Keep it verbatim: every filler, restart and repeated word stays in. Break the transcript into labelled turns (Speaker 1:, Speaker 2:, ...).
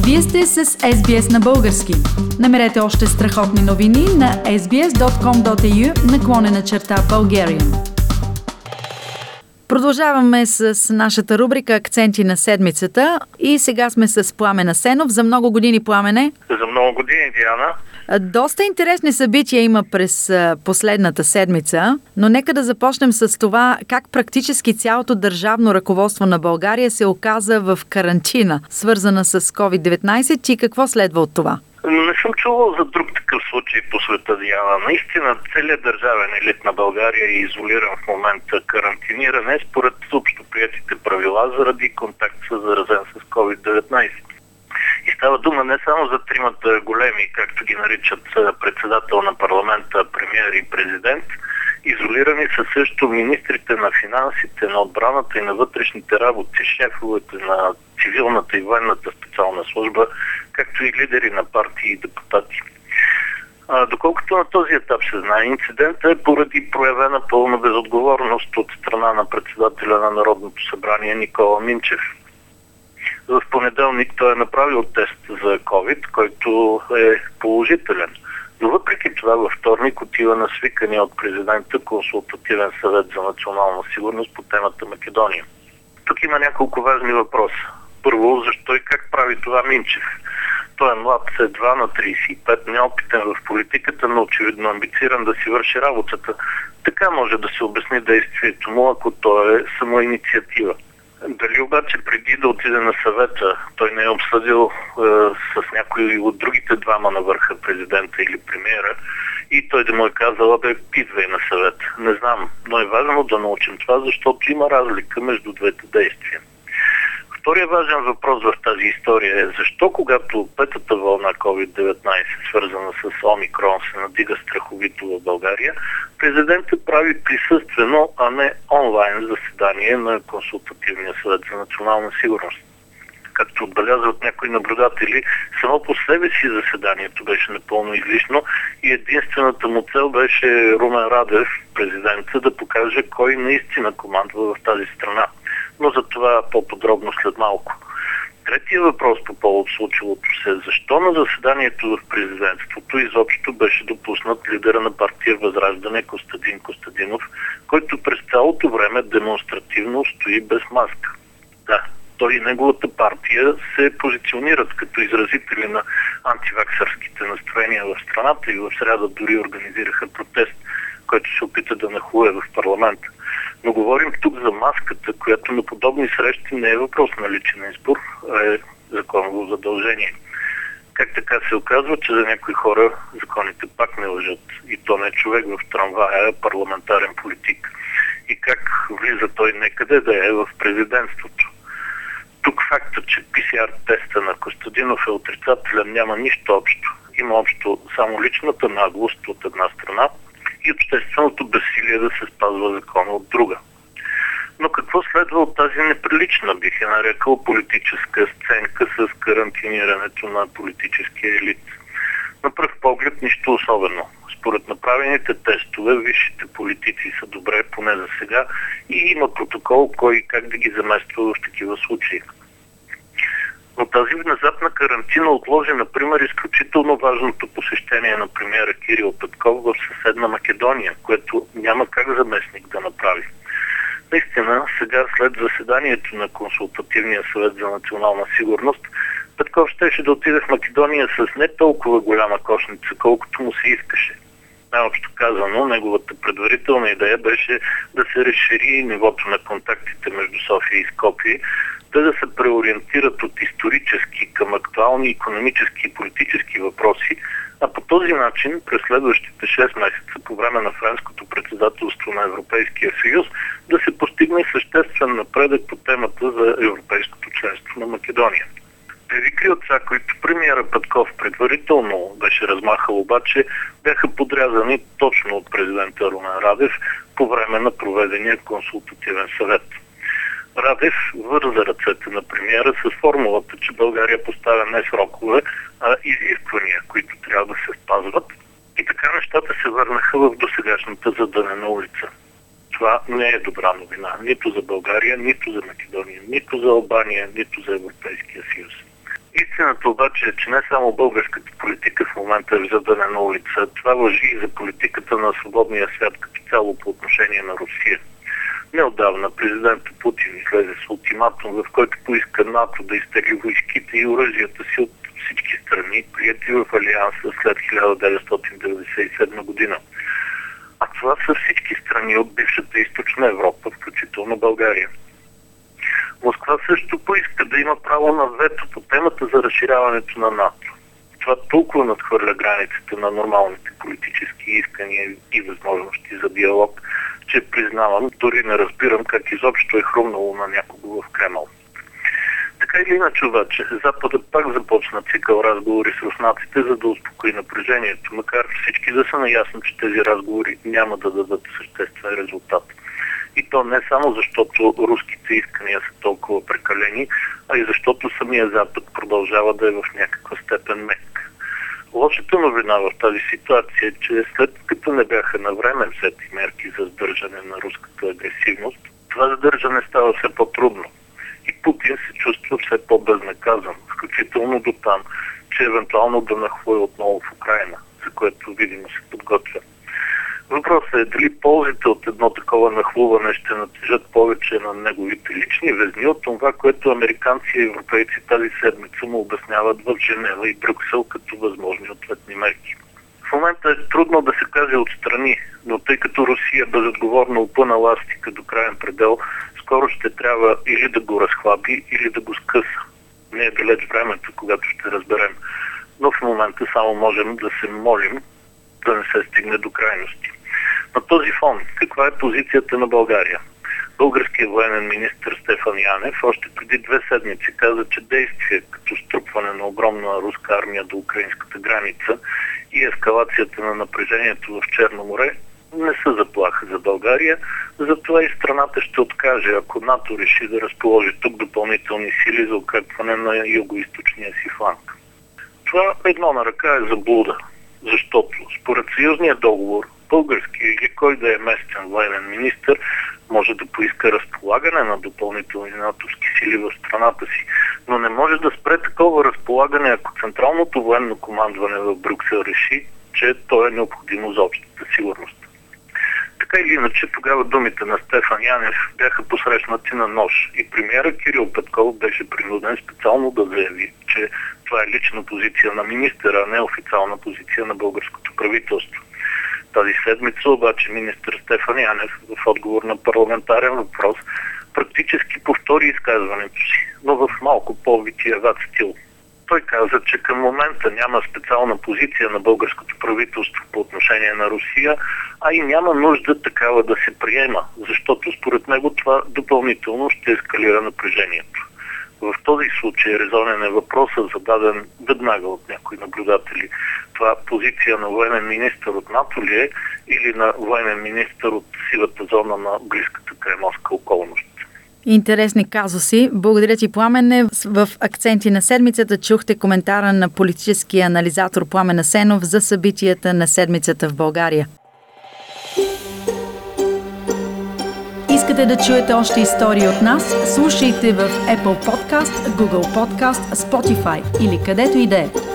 Speaker 1: Вие сте с Ес Би Ес на български. Намерете още страхотни новини на ес би ес точка ком точка ей ю наклонена черта Bulgarian. Продължаваме с нашата рубрика Акценти на седмицата и сега сме с Пламен Асенов. За много години, Пламене.
Speaker 2: За много години, Диана.
Speaker 1: Доста интересни събития има през последната седмица, но нека да започнем с това как практически цялото държавно ръководство на България се оказа в карантина, свързана с ковид деветнайсет и какво следва от това?
Speaker 2: Не съм чувал за друг такъв случай по света, Диана. Наистина целият държавен елит на България е изолиран в момента, карантиниране според общоприетите правила заради контакт с заразен с ковид деветнайсет. И става дума не само за тримата големи, както ги наричат председател на парламента, премиер и президент. Изолирани са също министрите на финансите, на отбраната и на вътрешните работи, шефовете на цивилната и военната специална служба, както и лидери на партии и депутати. А, доколкото на този етап се знае, инцидентът е поради проявена пълна безотговорност от страна на председателя на Народното събрание Никола Минчев. В понеделник той е направил тест за COVID, който е положителен. Но въпреки това във вторник отива на свикания от президента консултативен съвет за национална сигурност по темата Македония. Тук има няколко важни въпроса. Първо, защо и как прави това Минчев? Той е млад, едва на трийсет и пет, неопитен в политиката, но очевидно амбициран да си върши работата. Така може да се обясни действието му, ако той е самоинициатива. Дали обаче преди да отиде на съвета, той не е обсъдил е, с някой от другите двама на върха, президента или премиера, и той да му е казал, бе, идвай на съвет. Не знам, но е важно да научим това, защото има разлика между двете действия. Вторият важен въпрос в тази история е защо, когато петата вълна ковид деветнайсет, свързана с Омикрон, се надига страховито в България, президентът прави присъствено, а не онлайн заседание на Консултативния съвет за национална сигурност. Както отбелязват някои наблюдатели, само по себе си заседанието беше напълно излишно и единствената му цел беше Румен Радев, президента, да покаже кой наистина командва в тази страна. Но за това по-подробно след малко. Третия въпрос по повод случилото се е защо на заседанието в президентството изобщо беше допуснат лидера на партия Възраждане Костадин Костадинов, който през цялото време демонстративно стои без маска. Да, той и неговата партия се позиционират като изразители на антиваксърските настроения в страната и в сряда дори организираха протест, който се опита да нахлуе в парламента. Но говорим тук за маската, която на подобни срещи не е въпрос на личен избор, а е законово задължение. Как така се оказва, че за някои хора законите пак не лъжат и то не човек в трамвая, а парламентарен политик. И как влиза той некъде да е в президентството. Тук факта, че пи си ар теста на Костадинов е отрицателен, няма нищо общо. Има общо само личната наглост от една страна и общественото безсилие да се спазва закона от друга. Но какво следва от тази неприлична, бих я нарекал, политическа сценка с карантинирането на политическия елит? На пръв поглед нищо особено. Според направените тестове, висшите политици са добре, поне за сега, и има протокол кой и как да ги замества в такива случаи. Но тази внезапна карантина отложи, например, изключително важното посещение на премиера Кирил Петков в съседна Македония, което няма как заместник да направи. Наистина, сега след заседанието на Консултативния съвет за национална сигурност, Петков щеше да отиде в Македония с не толкова голяма кошница, колкото му се искаше. Най-общо казано, неговата предварителна идея беше да се разшири нивото на контактите между София и Скопие, те да се преориентират от исторически към актуални икономически и политически въпроси, а по този начин през следващите шест месеца по време на френското председателство на Европейския съюз да се постигне съществен напредък по темата за европейското членство на Македония. Предикри отца, които премиера Петков предварително беше размахал, обаче бяха подрязани точно от президента Румен Радев по време на проведения консултативен съвет. Радев върза ръцете на премиера с формулата, че България поставя не срокове, а изисквания, които трябва да се спазват. И така нещата се върнаха в досегашната задънена улица. Това не е добра новина нито за България, нито за Македония, нито за Албания, нито за Европейския съюз. Истината обаче е, че не само българската политика в момента е в задънена улица. Това важи и за политиката на свободния свят като цяло по отношение на Русия. Неотдавна президентът Путин излезе с ултиматум, в който поиска НАТО да изтегли войските и оръжията си от всички страни, приети в Алианса след хиляда деветстотин деветдесет и седма година. А това са всички страни от бившата Източна Европа, включително България. Москва също поиска да има право на вето по темата за разширяването на НАТО. Това толкова надхвърля границите на нормалните политически искания и възможности за диалог, че признавам, дори не разбирам как изобщо е хрумнало на някого в Кремъл. Така или иначе обаче, Западът пак започна цикъл разговори с руснаците, за да успокои напрежението, макар всички да са наясно, че тези разговори няма да дадат съществен резултат. И то не само защото руските искания са толкова прекалени, а и защото самия Запад продължава да е в някаква степен мек. Лошата новина в тази ситуация е, че след като не бяха на време взети мерки за сдържане на руската агресивност, това сдържане става все по-трудно. И Путин се чувства все по-безнаказан, включително до там, че евентуално да нахлуе отново в Украйна, за което видимо се подготвя. Въпросът е дали ползите от едно такова нахлуване ще натежат повече на неговите лични везни от това, което американци и европейци тази седмица му обясняват в Женева и Брюксел като възможни ответни мерки. В момента е трудно да се каже отстрани, но тъй като Русия безотговорно опъна ластика до краен предел, скоро ще трябва или да го разхлаби, или да го скъса. Не е далеч времето, когато ще разберем. Но в момента само можем да се молим да не се стигне до крайности. На този фон, каква е позицията на България? Българският военен министър Стефан Янев още преди две седмици каза, че действия като струпване на огромна руска армия до украинската граница и ескалацията на напрежението в Черно море не са заплаха за България, затова и страната ще откаже, ако НАТО реши да разположи тук допълнителни сили за укрепване на югоизточния си фланг. Това едно на ръка е заблуда, защото според съюзния договор български или кой да е местен военен министър може да поиска разполагане на допълнителни натовски сили в страната си, но не може да спре такова разполагане, ако Централното военно командване в Брюксел реши, че то е необходимо за общата сигурност. Така или иначе, тогава думите на Стефан Янев бяха посрещнати на нож и премиера Кирил Петков беше принуден специално да заяви, че това е лична позиция на министъра, а не официална позиция на българското правителство. Тази седмица обаче министър Стефан Янев в отговор на парламентарен въпрос практически повтори изказването си, но в малко по-витиеват стил. Той каза, че към момента няма специална позиция на българското правителство по отношение на Русия, а и няма нужда такава да се приема, защото според него това допълнително ще ескалира напрежението. В този случай резонен е въпросът, зададен веднага от някои наблюдатели. Това позиция на военен министър от НАТО ли е или на военен министър от сивата зона на близката кремлска околност?
Speaker 1: Интересни казуси. Благодаря ти, Пламене. В акценти на седмицата чухте коментара на политическия анализатор Пламен Асенов за събитията на седмицата в България. Искате да чуете още истории от нас? Слушайте в Apple Podcast, Google Podcast, Spotify или където и да е.